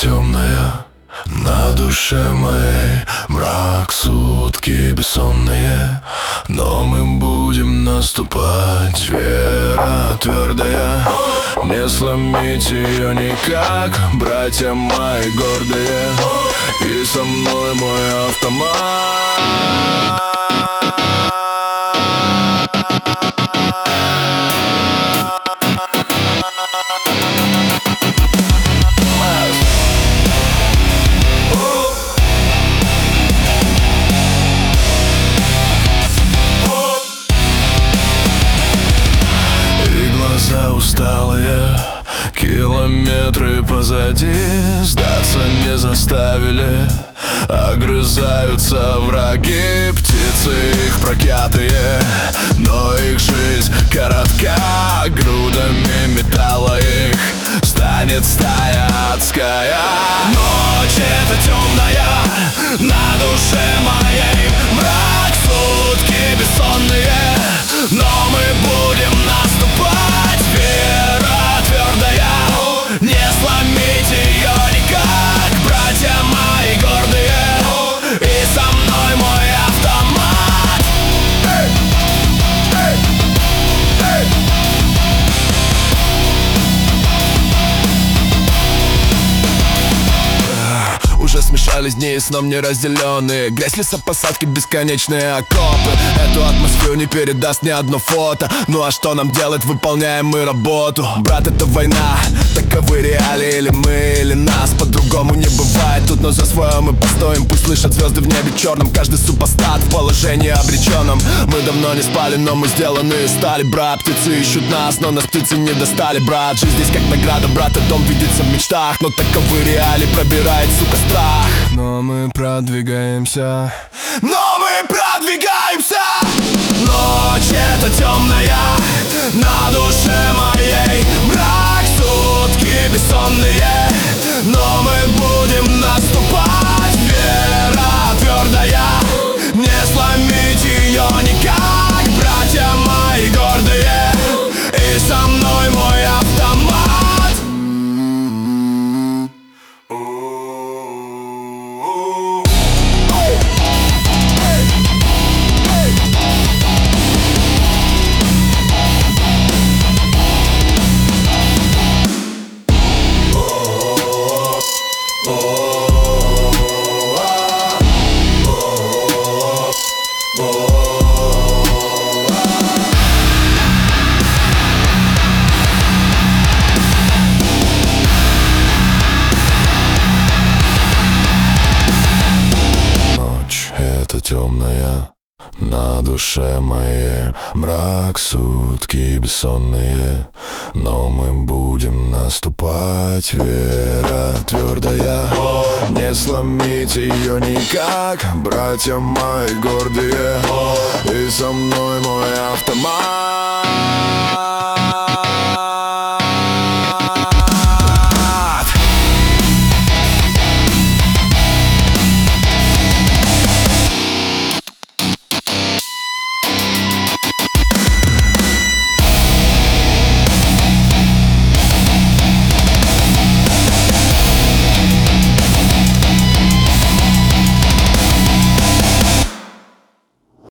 темная, на душе моей мрак, сутки бессонные, но мы будем наступать. Вера твердая, не сломить ее никак, братья мои гордые, и со мной мой автомат. Усталые километры позади, сдаться не заставили, огрызаются враги, птицы их проклятые, но их жизнь коротка, грудами металла их станет стая адская. Ночь эта темная, на душе моей мрак, сутки бессонные, но мы будем наступать. Вера твердая, не сломить ее никак, братья мои гордые, и со мной мой автомат. Уже смешались дни и сном неразделенные, грязь, лесопосадки, бесконечные окопы. Эту атмосферу не передаст ни одно фото. Ну а что нам делать, выполняем мы работу. Брат, это война, таковы реалии. Или мы, или нас, по-другому не бывает тут. Но за свое мы постоим, пусть слышат звезды в небе черном. Каждый супостат в положении обреченном. Мы давно не спали, но мы сделаны из стали, брат. Птицы ищут нас, но нас птицы не достали, брат. Жизнь здесь как награда, брат, и дом видится в мечтах. Но таковы реалии, пробирает, сука, страх. Но мы продвигаемся, но мы продвигаемся. Ночь эта темная, на душе моей мрак, сутки бессонные, но мы будем наступать. Вера твердая, не сломить ее никак, братья мои гордые, и со мной мой автомат. Темная, на душе моей мрак, сутки бессонные, но мы будем наступать. Вера твердая, не сломить ее никак, братья мои гордые,